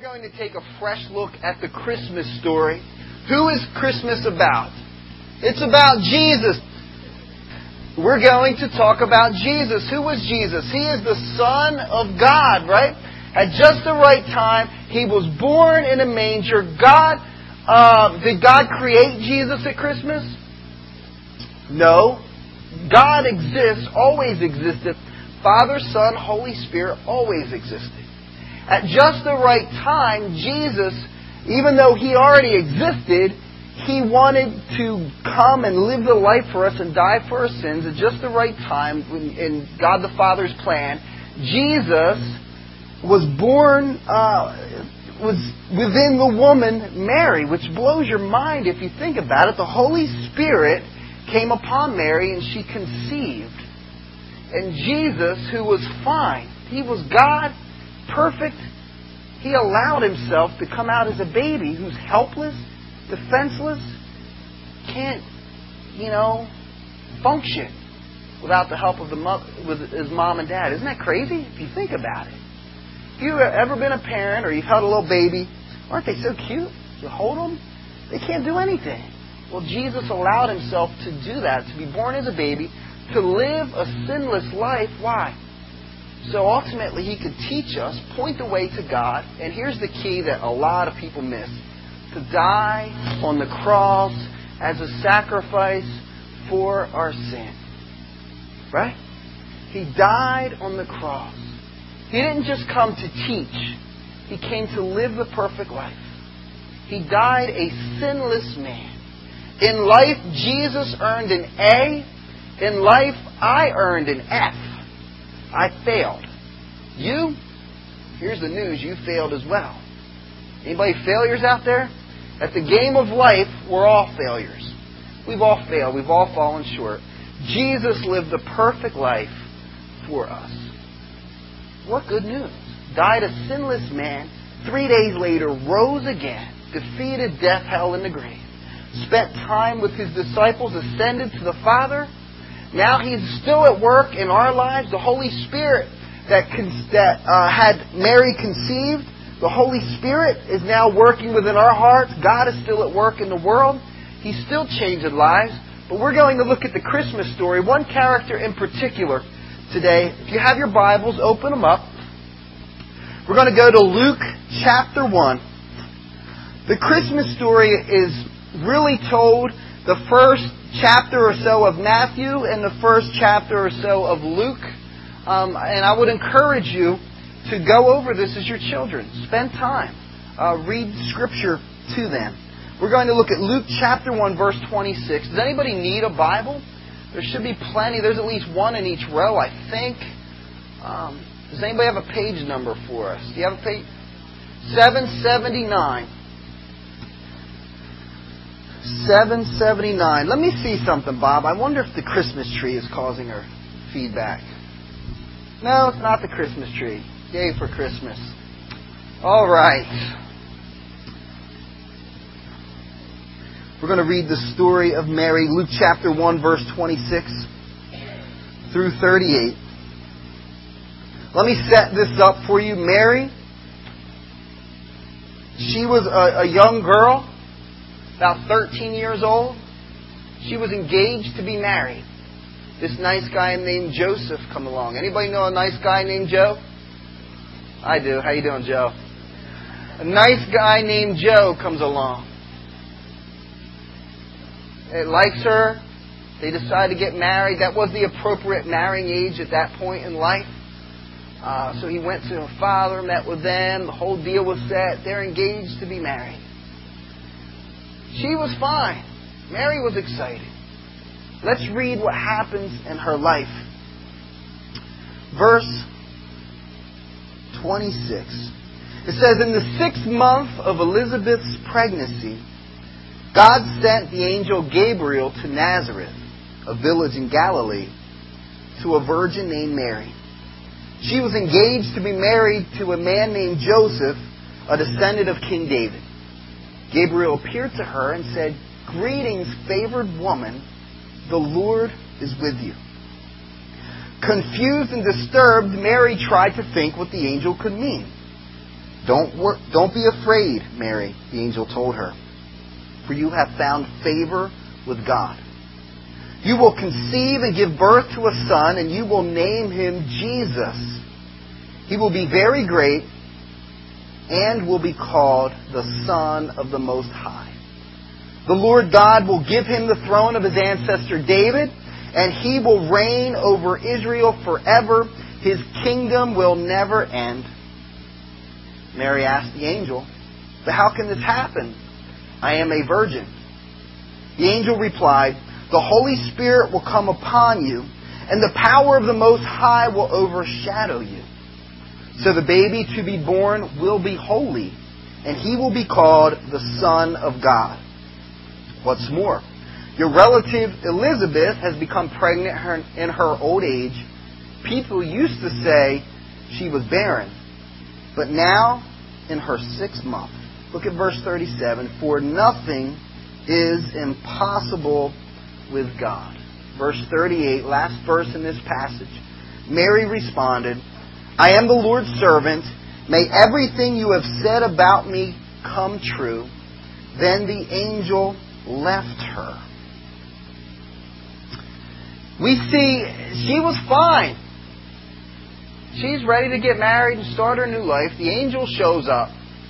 going to take a fresh look at the Christmas story. Who is Christmas about? It's about Jesus. We're going to talk about Jesus. Who was Jesus? He is the Son of God, right? At just the right time, He was born in a manger. Did God create Jesus at Christmas? No. God exists, always existed. Father, Son, Holy Spirit always existed. At just the right time, Jesus, even though He already existed, He wanted to come and live the life for us and die for our sins at just the right time in God the Father's plan. Jesus was born, was within the woman Mary, which blows your mind if you think about it. The Holy Spirit came upon Mary and she conceived. And Jesus, who was fine, He was God, perfect, He allowed Himself to come out as a baby who's helpless, defenseless, can't, function without the help of with his mom and dad. Isn't that crazy if you think about it? If you've ever been a parent or you've held a little baby, aren't they so cute? You hold them, they can't do anything. Well, Jesus allowed Himself to do that, to be born as a baby, to live a sinless life. Why? So ultimately He could teach us, point the way to God, and here's the key that a lot of people miss: to die on the cross as a sacrifice for our sin. Right? He died on the cross. He didn't just come to teach. He came to live the perfect life. He died a sinless man. In life, Jesus earned an A. In life, I earned an F. I failed. You? Here's the news. You failed as well. Anybody failures out there? At the game of life, we're all failures. We've all failed. We've all fallen short. Jesus lived the perfect life for us. What good news. Died a sinless man. 3 days later, rose again. Defeated death, hell, and the grave. Spent time with His disciples. Ascended to the Father. Now He's still at work in our lives. The Holy Spirit that had Mary conceived, the Holy Spirit is now working within our hearts. God is still at work in the world. He's still changing lives. But we're going to look at the Christmas story. One character in particular today. If you have your Bibles, open them up. We're going to go to Luke chapter 1. The Christmas story is really told the first chapter or so of Matthew and the first chapter or so of Luke. And I would encourage you to go over this as your children. Spend time. Read Scripture to them. We're going to look at Luke chapter 1, verse 26. Does anybody need a Bible? There should be plenty. There's at least one in each row, I think. Does anybody have a page number for us? Do you have a page? 779. 779. Let me see something, Bob. I wonder if the Christmas tree is causing our feedback. No, it's not the Christmas tree. Yay for Christmas. All right. We're going to read the story of Mary, Luke chapter 1, verse 26 through 38. Let me set this up for you. Mary, she was a young girl, about 13 years old. She was engaged to be married. This nice guy named Joseph come along. Anybody know a nice guy named Joe? I do. How you doing, Joe? A nice guy named Joe comes along. It likes her. They decide to get married. That was the appropriate marrying age at that point in life. So he went to her father, met with them. The whole deal was set. They're engaged to be married. She was fine. Mary was excited. Let's read what happens in her life. Verse 26. It says, in the 6th month of Elizabeth's pregnancy, God sent the angel Gabriel to Nazareth, a village in Galilee, to a virgin named Mary. She was engaged to be married to a man named Joseph, a descendant of King David. Gabriel appeared to her and said, greetings, favored woman, the Lord is with you. Confused and disturbed, Mary tried to think what the angel could mean. Don't be afraid, Mary, the angel told her, for you have found favor with God. You will conceive and give birth to a son, and you will name him Jesus. He will be very great and will be called the Son of the Most High. The Lord God will give him the throne of his ancestor David, and he will reign over Israel forever. His kingdom will never end. Mary asked the angel, but how can this happen? I am a virgin. The angel replied, the Holy Spirit will come upon you, and the power of the Most High will overshadow you. So the baby to be born will be holy, and he will be called the Son of God. What's more, your relative Elizabeth has become pregnant in her old age. People used to say she was barren, but now in her 6th month. Look at verse 37. For nothing is impossible with God. Verse 38, last verse in this passage. Mary responded, I am the Lord's servant. May everything you have said about me come true. Then the angel left her. We see she was fine. She's ready to get married and start her new life. The angel shows up.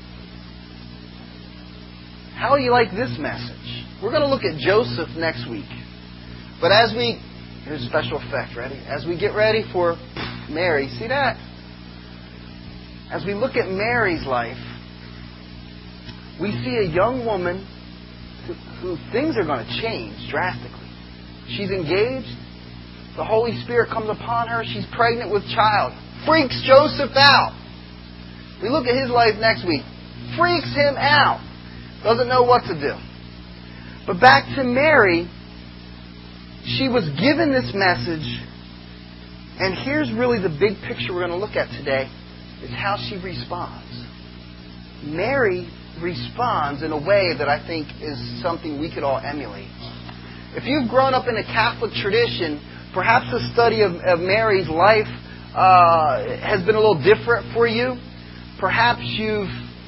How do you like this message? We're going to look at Joseph next week. But here's a special effect, ready? As we get ready for Mary, see that? As we look at Mary's life, we see a young woman who things are going to change drastically. She's engaged. The Holy Spirit comes upon her. She's pregnant with child. Freaks Joseph out. We look at his life next week. Freaks him out. Doesn't know what to do. But back to Mary, she was given this message, and here's really the big picture we're going to look at today, is how she responds. Mary responds in a way that I think is something we could all emulate. If you've grown up in a Catholic tradition, perhaps the study of Mary's life has been a little different for you. Perhaps you've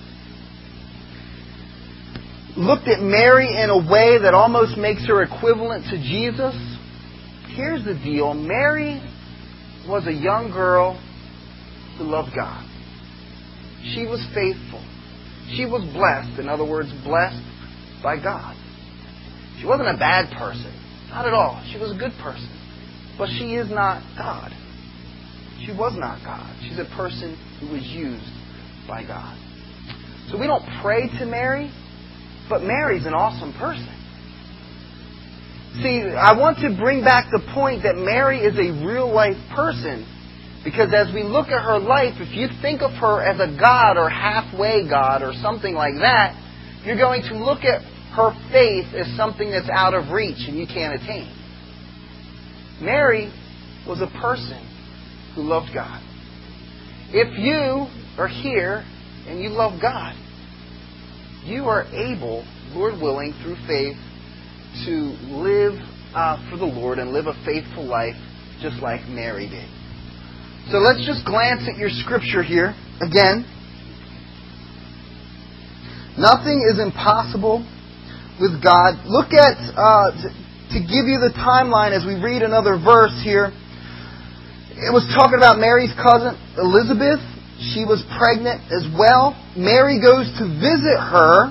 looked at Mary in a way that almost makes her equivalent to Jesus. Here's the deal. Mary was a young girl who loved God. She was faithful. She was blessed. In other words, blessed by God. She wasn't a bad person. Not at all. She was a good person. But she is not God. She was not God. She's a person who was used by God. So we don't pray to Mary, but Mary's an awesome person. See, I want to bring back the point that Mary is a real-life person. Because as we look at her life, if you think of her as a God or halfway God or something like that, you're going to look at her faith as something that's out of reach and you can't attain. Mary was a person who loved God. If you are here and you love God, you are able, Lord willing, through faith, to live for the Lord and live a faithful life just like Mary did. So let's just glance at your scripture here again. Nothing is impossible with God. Look at, to give you the timeline as we read another verse here. It was talking about Mary's cousin Elizabeth. She was pregnant as well. Mary goes to visit her.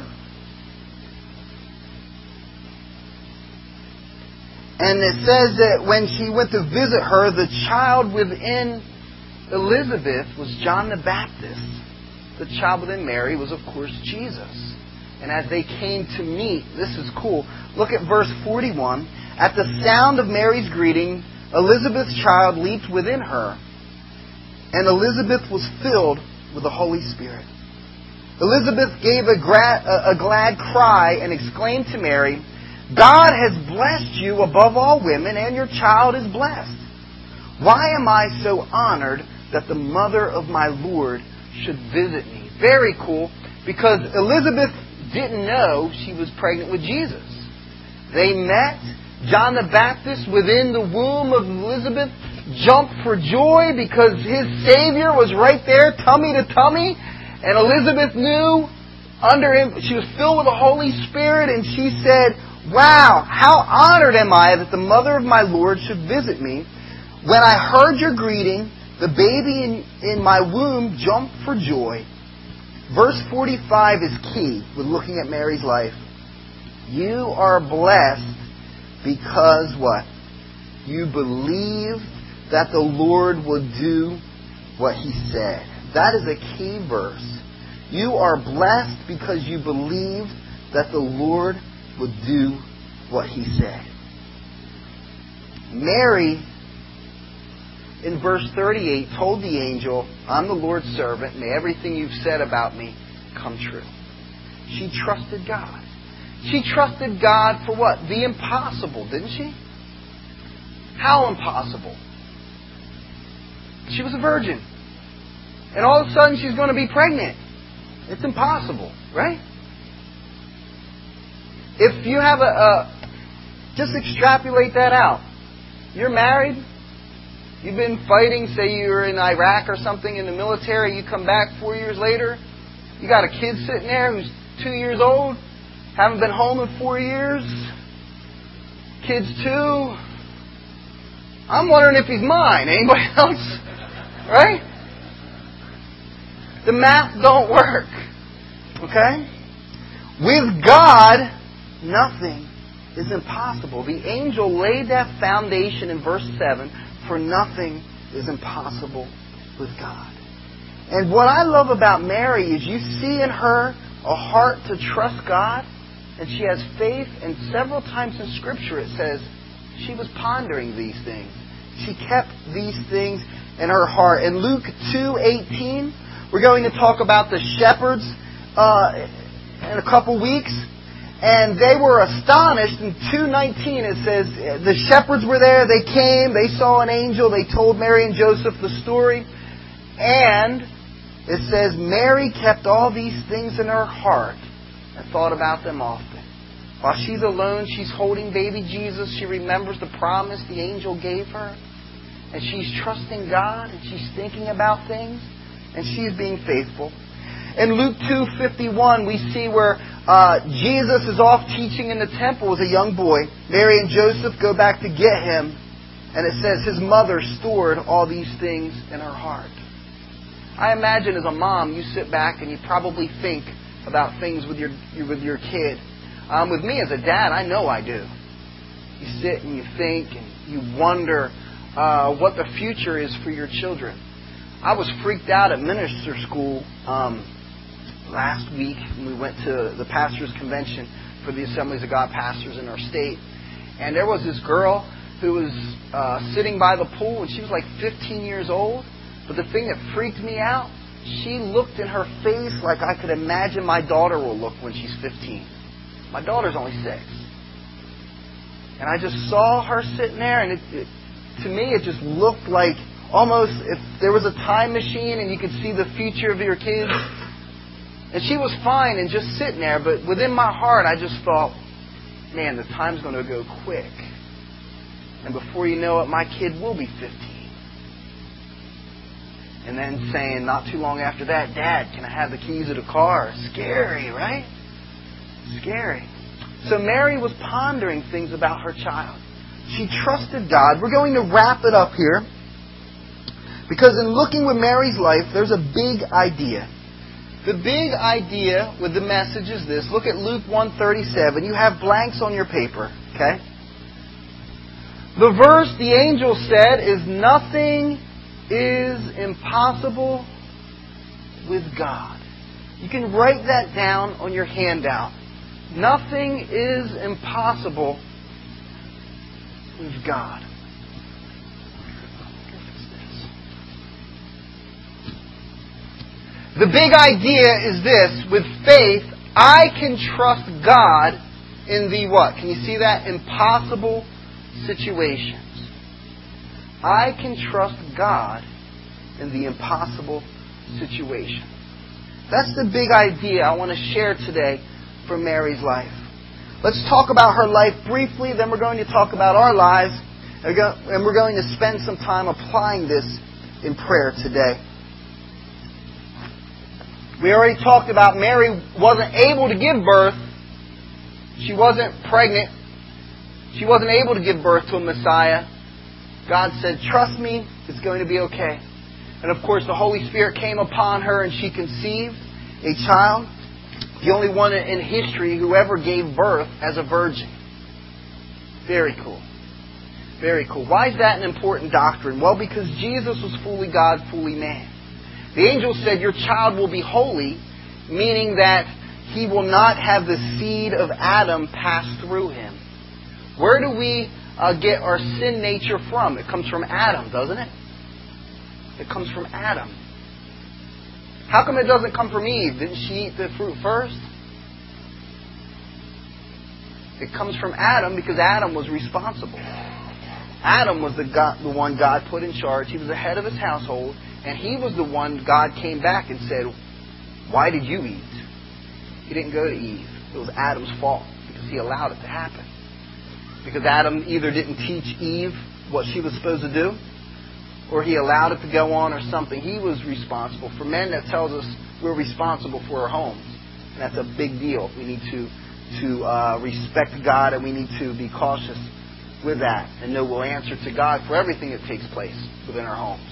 And it says that when she went to visit her, the child within Elizabeth was John the Baptist. The child within Mary was, of course, Jesus. And as they came to meet, this is cool. Look at verse 41. At the sound of Mary's greeting, Elizabeth's child leaped within her, and Elizabeth was filled with the Holy Spirit. Elizabeth gave a glad cry and exclaimed to Mary, God has blessed you above all women, and your child is blessed. Why am I so honored that the mother of my Lord should visit me? Very cool, because Elizabeth didn't know she was pregnant with Jesus. They met. John the Baptist within the womb of Elizabeth jumped for joy because his Savior was right there, tummy to tummy. And Elizabeth knew under him, she was filled with the Holy Spirit, and she said, "Wow, how honored am I that the mother of my Lord should visit me. When I heard your greeting, the baby in my womb jumped for joy." Verse 45 is key with looking at Mary's life. You are blessed because what? You believe that the Lord would do what He said. That is a key verse. You are blessed because you believe that the Lord would do what He said. Mary, in verse 38, told the angel, "I'm the Lord's servant. May everything you've said about me come true." She trusted God. She trusted God for what? The impossible, didn't she? How impossible? She was a virgin. And all of a sudden she's going to be pregnant. It's impossible, right? If you have just extrapolate that out. You're married. You've been fighting, say you're in Iraq or something in the military. You come back 4 years later. You got a kid sitting there who's 2 years old. Haven't been home in 4 years. Kid's 2. I'm wondering if he's mine. Anybody else? Right? The math don't work. Okay? With God, nothing is impossible. The angel laid that foundation in verse 7, for nothing is impossible with God. And what I love about Mary is you see in her a heart to trust God, and she has faith, and several times in Scripture it says she was pondering these things. She kept these things in her heart. In Luke 2:18, we're going to talk about the shepherds in a couple weeks. And they were astonished. In 2:19 it says, the shepherds were there, they came, they saw an angel, they told Mary and Joseph the story. And it says, Mary kept all these things in her heart and thought about them often. While she's alone, she's holding baby Jesus. She remembers the promise the angel gave her. And she's trusting God, and she's thinking about things, and she's being faithful. In Luke 2:51, we see where Jesus is off teaching in the temple as a young boy. Mary and Joseph go back to get him. And it says his mother stored all these things in her heart. I imagine as a mom, you sit back and you probably think about things with your kid. With me as a dad, I know I do. You sit and you think and you wonder what the future is for your children. I was freaked out at minister school last week when we went to the pastors' convention for the Assemblies of God pastors in our state. And there was this girl who was sitting by the pool, and she was like 15 years old. But the thing that freaked me out, she looked in her face like I could imagine my daughter will look when she's 15. My daughter's only 6. And I just saw her sitting there, and to me it just looked like almost if there was a time machine and you could see the future of your kids. And she was fine and just sitting there, but within my heart I just thought, man, the time's going to go quick. And before you know it, my kid will be 15. And then saying not too long after that, Dad, can I have the keys of the car? Scary, right? Scary. So Mary was pondering things about her child. She trusted God. We're going to wrap it up here. Because in looking with Mary's life, there's a big idea. The big idea with the message is this. Look at Luke 1:37. You have blanks on your paper, okay? The verse the angel said is, nothing is impossible with God. You can write that down on your handout. Nothing is impossible with God. The big idea is this. With faith, I can trust God in the what? Can you see that? Impossible situations. I can trust God in the impossible situation. That's the big idea I want to share today from Mary's life. Let's talk about her life briefly, then we're going to talk about our lives, and we're going to spend some time applying this in prayer today. We already talked about Mary wasn't able to give birth. She wasn't pregnant. She wasn't able to give birth to a Messiah. God said, trust me, it's going to be okay. And of course, the Holy Spirit came upon her and she conceived a child. The only one in history who ever gave birth as a virgin. Very cool. Very cool. Why is that an important doctrine? Well, because Jesus was fully God, fully man. The angel said, your child will be holy, meaning that he will not have the seed of Adam pass through him. Where do we get our sin nature from? It comes from Adam, doesn't it? It comes from Adam. How come it doesn't come from Eve? Didn't she eat the fruit first? It comes from Adam because Adam was responsible. Adam was the one God put in charge. He was the head of his household. And he was the one God came back and said, why did you eat? He didn't go to Eve. It was Adam's fault because he allowed it to happen. Because Adam either didn't teach Eve what she was supposed to do, or he allowed it to go on or something. He was responsible. For men, that tells us we're responsible for our homes. And that's a big deal. We need to respect God, and we need to be cautious with that and know we'll answer to God for everything that takes place within our homes.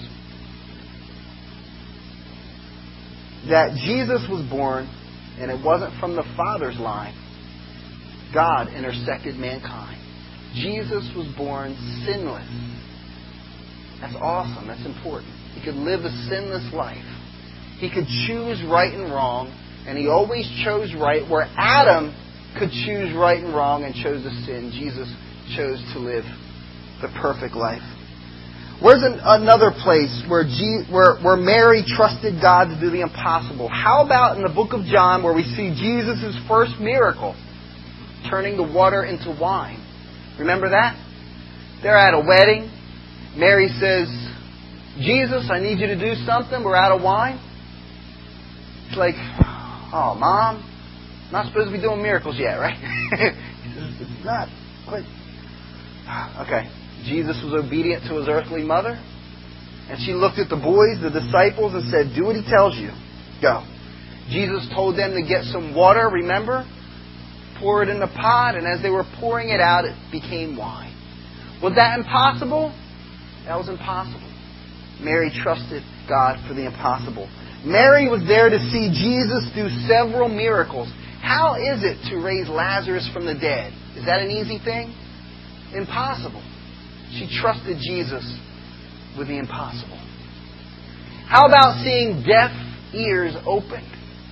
That Jesus was born, and it wasn't from the Father's line. God intersected mankind. Jesus was born sinless. That's awesome. That's important. He could live a sinless life. He could choose right and wrong, and he always chose right. Where Adam could choose right and wrong and chose to sin, Jesus chose to live the perfect life. Where's another place where Mary trusted God to do the impossible? How about in the book of John, where we see Jesus' first miracle, turning the water into wine? Remember that? They're at a wedding. Mary says, Jesus, I need you to do something. We're out of wine. It's like, oh, Mom, I'm not supposed to be doing miracles yet, right? It's not. But, okay. Jesus was obedient to his earthly mother. And she looked at the boys, the disciples, and said, do what he tells you. Go. Jesus told them to get some water, remember? Pour it in the pot, and as they were pouring it out, it became wine. Was that impossible? That was impossible. Mary trusted God for the impossible. Mary was there to see Jesus do several miracles. How is it to raise Lazarus from the dead? Is that an easy thing? Impossible. She trusted Jesus with the impossible. How about seeing deaf ears opened?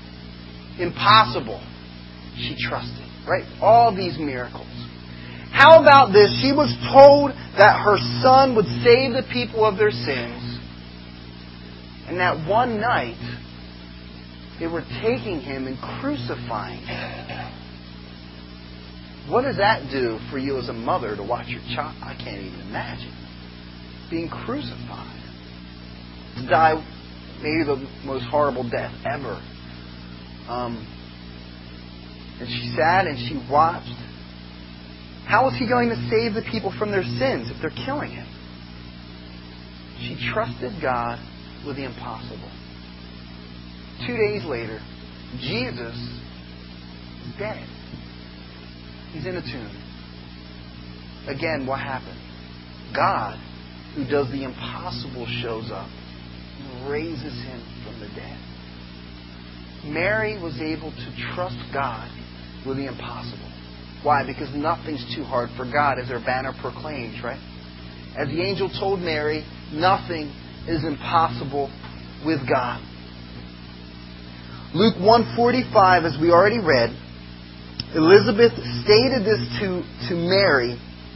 Impossible. She trusted. Right? All these miracles. How about this? She was told that her son would save the people of their sins. And that one night, they were taking him and crucifying him. What does that do for you as a mother to watch your child? I can't even imagine. Being crucified. To die maybe the most horrible death ever. And she sat and she watched. How is he going to save the people from their sins if they're killing him? She trusted God with the impossible. 2 days later, Jesus is dead. He's in a tomb. Again, what happened? God, who does the impossible, shows up and raises him from the dead. Mary was able to trust God with the impossible. Why? Because nothing's too hard for God, as their banner proclaims, right? As the angel told Mary, nothing is impossible with God. Luke 1:45, as we already read, Elizabeth stated this to Mary.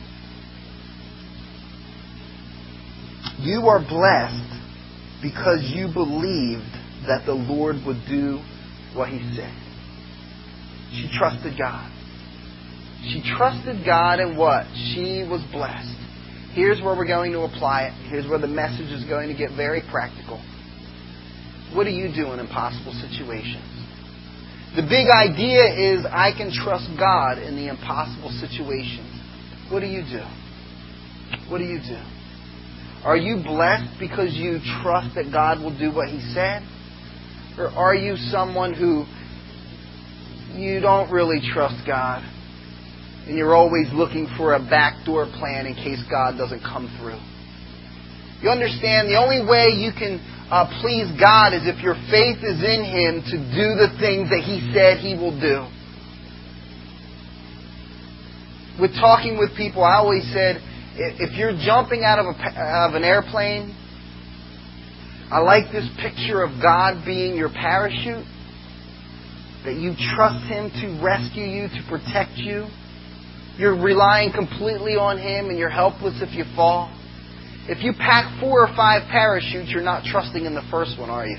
You are blessed because you believed that the Lord would do what He said. She trusted God. She trusted God in what? She was blessed. Here's where we're going to apply it. Here's where the message is going to get very practical. What do you do in impossible situations? The big idea is I can trust God in the impossible situations. What do you do? What do you do? Are you blessed because you trust that God will do what He said? Or are you someone who you don't really trust God and you're always looking for a backdoor plan in case God doesn't come through? You understand the only way you can please God is if your faith is in Him to do the things that He said He will do. With talking with people, I always said, if you're jumping out of an airplane, I like this picture of God being your parachute, that you trust Him to rescue you, to protect you. You're relying completely on Him and you're helpless if you fall. If you pack 4 or 5 parachutes, you're not trusting in the first one, are you?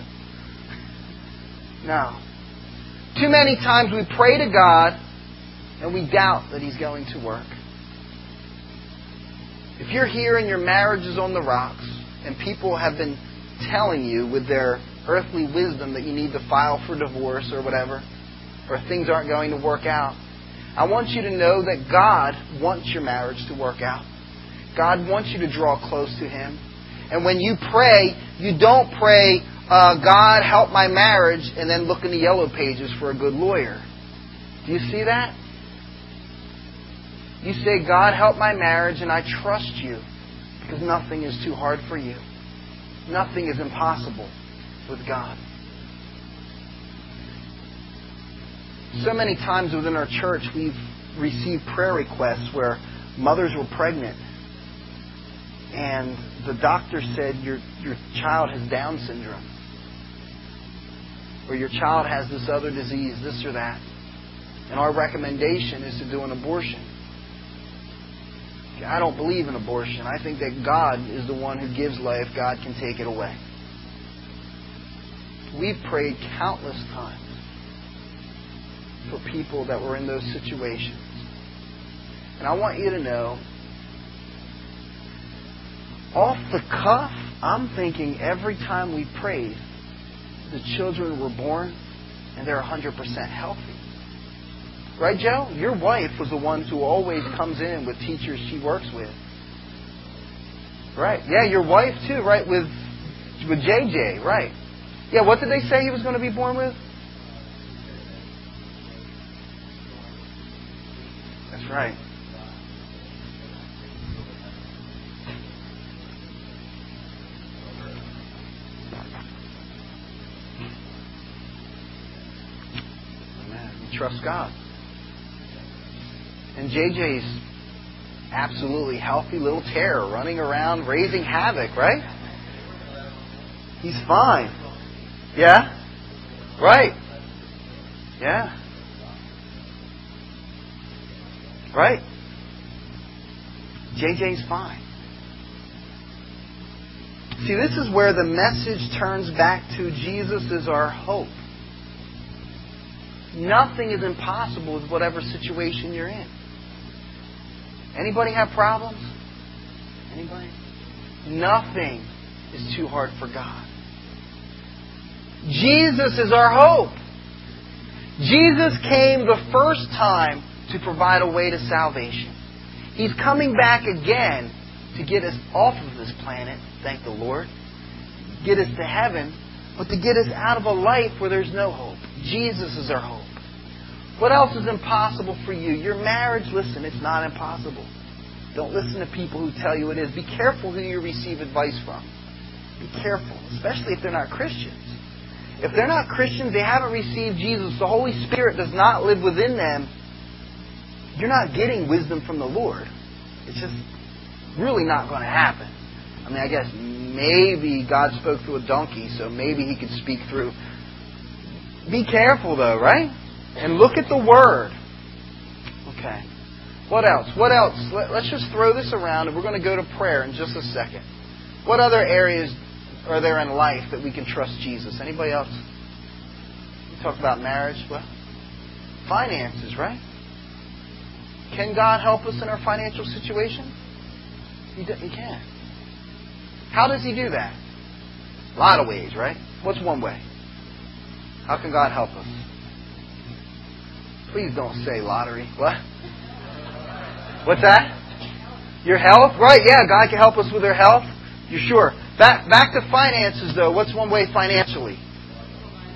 No. Too many times we pray to God and we doubt that He's going to work. If you're here and your marriage is on the rocks and people have been telling you with their earthly wisdom that you need to file for divorce or whatever, or things aren't going to work out, I want you to know that God wants your marriage to work out. God wants you to draw close to Him. And when you pray, you don't pray, God, help my marriage, and then look in the yellow pages for a good lawyer. Do you see that? You say, God, help my marriage, and I trust you, because nothing is too hard for you. Nothing is impossible with God. So many times within our church, we've received prayer requests where mothers were pregnant and the doctor said, your child has Down syndrome. Or your child has this other disease, this or that. And our recommendation is to do an abortion. I don't believe in abortion. I think that God is the one who gives life. God can take it away. We've prayed countless times for people that were in those situations. And I want you to know, off the cuff, I'm thinking every time we prayed, the children were born and they're 100% healthy. Right, Joe? Your wife was the one who always comes in with teachers she works with. Right. Yeah, your wife too, right? With JJ, right. Yeah, what did they say he was going to be born with? That's right. Amen. You trust God. And JJ's absolutely healthy little terror running around raising havoc, right? He's fine. Yeah? Right. Yeah. Right. JJ's fine. See, this is where the message turns back to Jesus is our hope. Nothing is impossible with whatever situation you're in. Anybody have problems? Anybody? Nothing is too hard for God. Jesus is our hope. Jesus came the first time to provide a way to salvation. He's coming back again to get us off of this planet, thank the Lord, get us to heaven, but to get us out of a life where there's no hope. Jesus is our hope. What else is impossible for you? Your marriage, listen, it's not impossible. Don't listen to people who tell you it is. Be careful who you receive advice from. Be careful, especially if they're not Christians. If they're not Christians, they haven't received Jesus, the Holy Spirit does not live within them, you're not getting wisdom from the Lord. It's just really not going to happen. I mean, I guess maybe God spoke through a donkey, so maybe He could speak through. Be careful, though, right? And look at the Word. Okay. What else? What else? Let's just throw this around, and we're going to go to prayer in just a second. What other areas are there in life that we can trust Jesus? Anybody else? We talk about marriage. What? Finances, right? Can God help us in our financial situation? He can. How does He do that? A lot of ways, right? What's one way? How can God help us? Please don't say lottery. What? What's that? Your health? Right, yeah, God can help us with our health. You're sure. Back to finances, though. What's one way financially?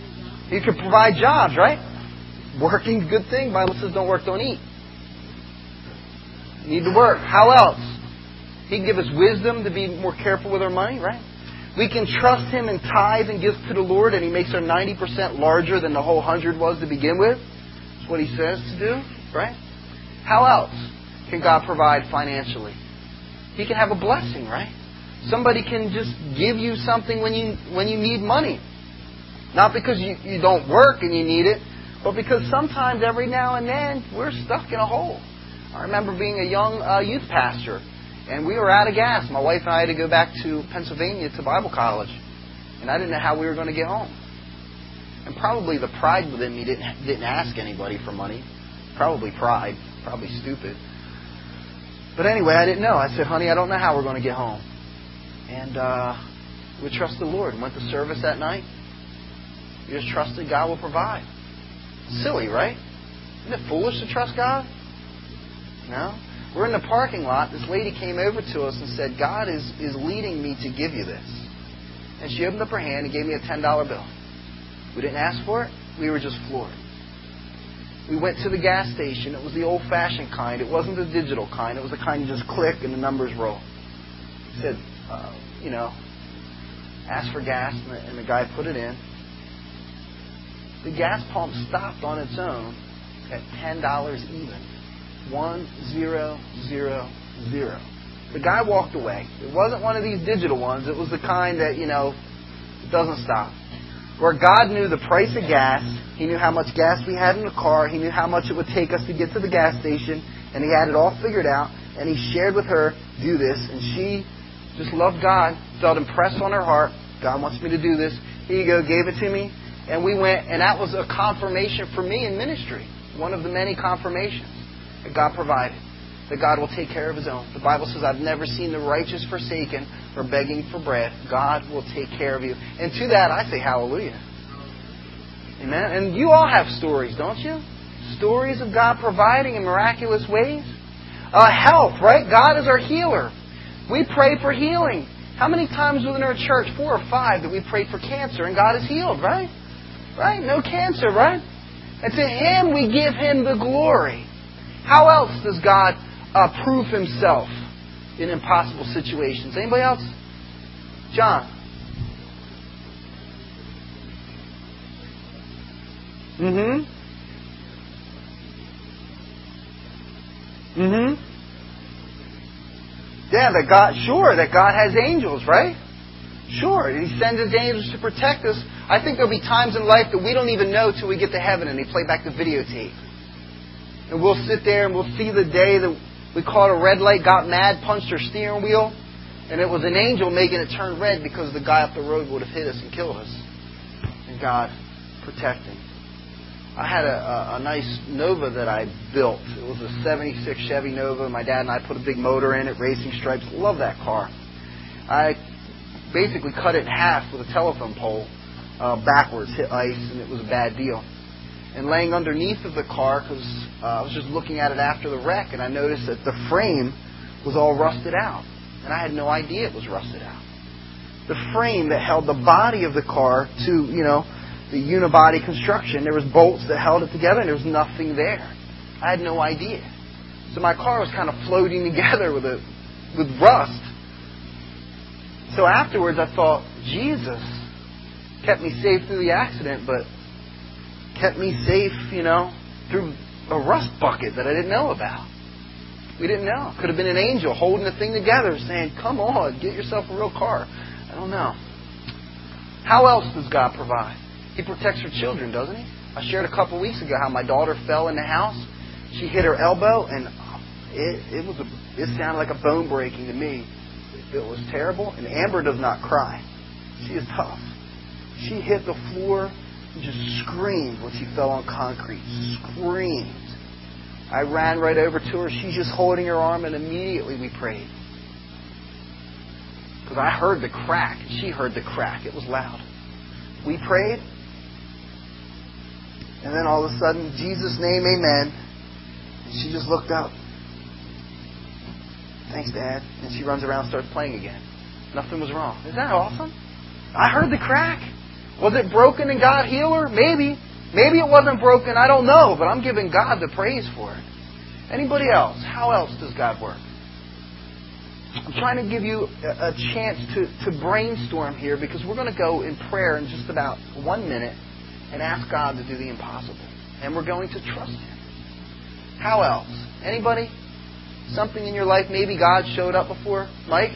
He could provide jobs, right? Working, good thing. Bible says don't work, don't eat. You need to work. How else? He can give us wisdom to be more careful with our money, right? We can trust Him and tithe and give to the Lord, and He makes our 90% larger than the whole 100 was to begin with. That's what He says to do, right? How else can God provide financially? He can have a blessing, right? Somebody can just give you something when you need money. Not because you don't work and you need it, but because sometimes every now and then we're stuck in a hole. I remember being a young youth pastor, and we were out of gas. My wife and I had to go back to Pennsylvania to Bible college, and I didn't know how we were going to get home. And probably the pride within me didn't ask anybody for money. Probably pride, probably stupid. But anyway, I didn't know. I said, honey, I don't know how we're going to get home. And we trusted the Lord and went to service that night. We just trusted God will provide. Silly, right? Isn't it foolish to trust God? No? We're in the parking lot. This lady came over to us and said, God is leading me to give you this. And she opened up her hand and gave me a $10 bill. We didn't ask for it. We were just floored. We went to the gas station. It was the old-fashioned kind. It wasn't the digital kind. It was the kind you just click and the numbers roll. He said, ask for gas, and the guy put it in. The gas pump stopped on its own at $10 even. 1000. The guy walked away. It wasn't one of these digital ones. It was the kind that, it doesn't stop. Where God knew the price of gas. He knew how much gas we had in the car. He knew how much it would take us to get to the gas station. And He had it all figured out. And He shared with her, do this. And she just loved God, felt impressed on her heart. God wants me to do this. Here you go, gave it to me. And we went, and that was a confirmation for me in ministry. One of the many confirmations that God provided. That God will take care of His own. The Bible says, I've never seen the righteous forsaken or begging for bread. God will take care of you. And to that, I say hallelujah. Amen. And you all have stories, don't you? Stories of God providing in miraculous ways. Health, right? God is our healer. We pray for healing. How many times within our church, 4 or 5, that we prayed for cancer and God is healed, right? Right? No cancer, right? And to Him we give Him the glory. How else does God prove Himself in impossible situations? Anybody else? John. Yeah, that God has angels, right? Sure, He sends His angels to protect us. I think there'll be times in life that we don't even know till we get to heaven and they play back the videotape. And we'll sit there and we'll see the day that we caught a red light, got mad, punched our steering wheel, and it was an angel making it turn red because the guy up the road would have hit us and killed us. And God protecting. I had a nice Nova that I built. It was a 76 Chevy Nova. My dad and I put a big motor in it, racing stripes. Love that car. I basically cut it in half with a telephone pole backwards, hit ice, and it was a bad deal. And laying underneath of the car, because I was just looking at it after the wreck, and I noticed that the frame was all rusted out. And I had no idea it was rusted out. The frame that held the body of the car to, the unibody construction, there was bolts that held it together, and there was nothing there. I had no idea. So my car was kind of floating together with rust. So afterwards I thought, Jesus kept me safe through the accident, but kept me safe, through a rust bucket that I didn't know about. We didn't know. Could have been an angel holding the thing together saying, come on, get yourself a real car. I don't know. How else does God provide? He protects her children, doesn't He? I shared a couple weeks ago how my daughter fell in the house. She hit her elbow, and it sounded like a bone breaking to me. It was terrible, and Amber does not cry. She is tough. She hit the floor and just screamed when she fell on concrete. Screamed. I ran right over to her. She's just holding her arm, and immediately we prayed. Because I heard the crack. She heard the crack. It was loud. We prayed. And then all of a sudden, Jesus' name, amen. And she just looked up. Thanks, Dad. And she runs around and starts playing again. Nothing was wrong. Isn't that awesome? I heard the crack. Was it broken and God healed her? Maybe. Maybe it wasn't broken. I don't know. But I'm giving God the praise for it. Anybody else? How else does God work? I'm trying to give you a chance to brainstorm here, because we're going to go in prayer in just about 1 minute and ask God to do the impossible. And we're going to trust Him. How else? Anybody? Something in your life maybe God showed up before? Mike?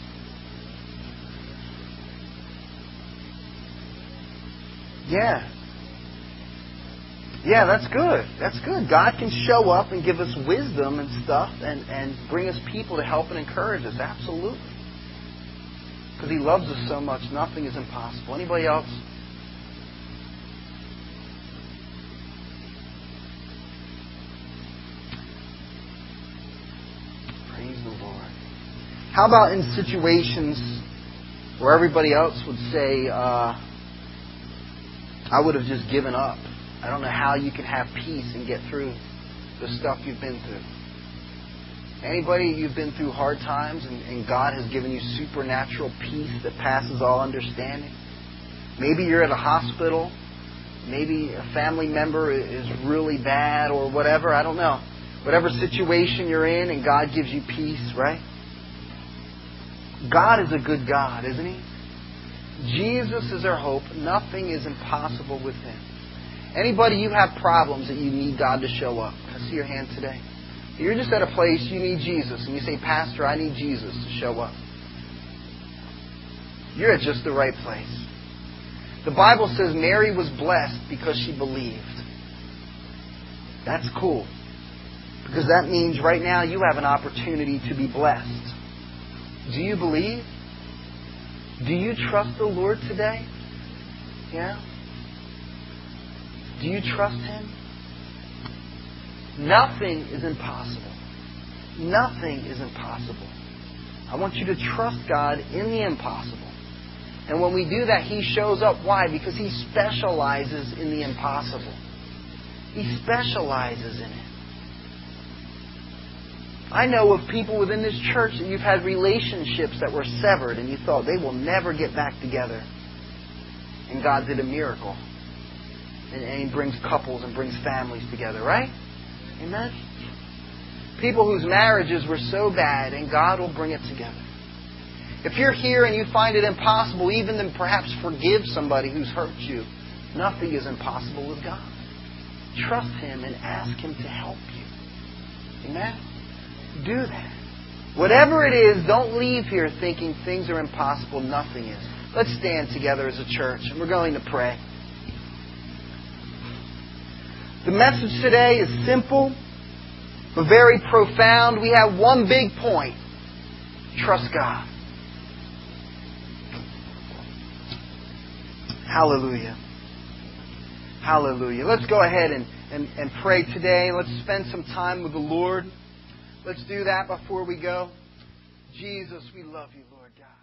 Yeah. Yeah, that's good. That's good. God can show up and give us wisdom and stuff and bring us people to help and encourage us. Absolutely. Because He loves us so much, nothing is impossible. Anybody else? Praise the Lord. How about in situations where everybody else would say, I would have just given up. I don't know how you can have peace and get through the stuff you've been through. Anybody, you've been through hard times and God has given you supernatural peace that passes all understanding? Maybe you're at a hospital. Maybe a family member is really bad or whatever. I don't know. Whatever situation you're in and God gives you peace, right? God is a good God, isn't He? Jesus is our hope. Nothing is impossible with Him. Anybody, you have problems that you need God to show up? Can I see your hand today? You're just at a place you need Jesus, and you say, Pastor, I need Jesus to show up. You're at just the right place. The Bible says Mary was blessed because she believed. That's cool. Because that means right now you have an opportunity to be blessed. Do you believe? Do you trust the Lord today? Yeah? Do you trust Him? Nothing is impossible. Nothing is impossible. I want you to trust God in the impossible. And when we do that, He shows up. Why? Because He specializes in the impossible. He specializes in it. I know of people within this church that you've had relationships that were severed and you thought they will never get back together. And God did a miracle. And He brings couples and brings families together, right? Amen? People whose marriages were so bad, and God will bring it together. If you're here and you find it impossible even to perhaps forgive somebody who's hurt you, nothing is impossible with God. Trust Him and ask Him to help you. Amen? Do that. Whatever it is, don't leave here thinking things are impossible. Nothing is. Let's stand together as a church, and we're going to pray. The message today is simple, but very profound. We have one big point. Trust God. Hallelujah. Hallelujah. Let's go ahead and pray today. Let's spend some time with the Lord. Let's do that before we go. Jesus, we love You, Lord God.